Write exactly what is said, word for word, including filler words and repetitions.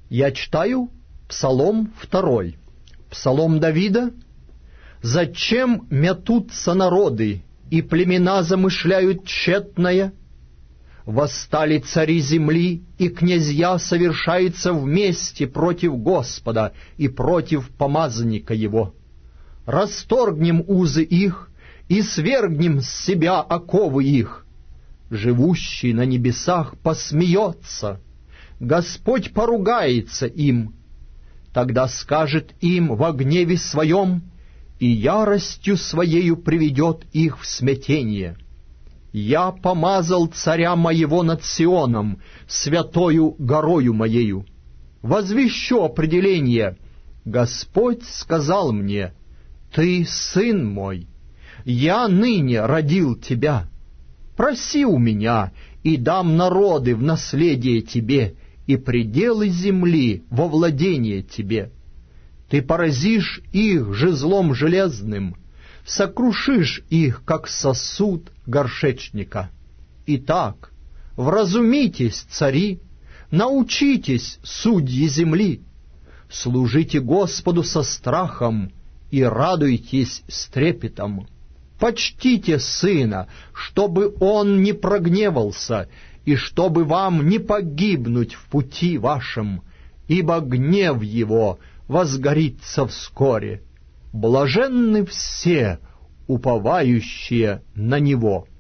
Я читаю Псалом второй. Псалом Давида. «Зачем метутся народы, и племена замышляют тщетное? Восстали цари земли, и князья совершаются вместе против Господа и против помазанника Его. Расторгнем узы их и свергнем с себя оковы их. Живущий на небесах посмеется, Господь поругается им. Тогда скажет им во гневе своем, и яростью своею приведет их в смятение. Я помазал царя моего над Сионом, святою горою моею. Возвещу определение. Господь сказал мне: Ты сын мой, я ныне родил тебя. Проси у меня, и дам народы в наследие тебе, и пределы земли во владение тебе. Ты поразишь их жезлом железным, сокрушишь их, как сосуд горшечника. Итак, вразумитесь, цари, научитесь, судьи земли, служите Господу со страхом и радуйтесь с трепетом. Почтите сына, чтобы он не прогневался, и чтобы вам не погибнуть в пути вашем, ибо гнев его возгорится вскоре. Блаженны все, уповающие на него».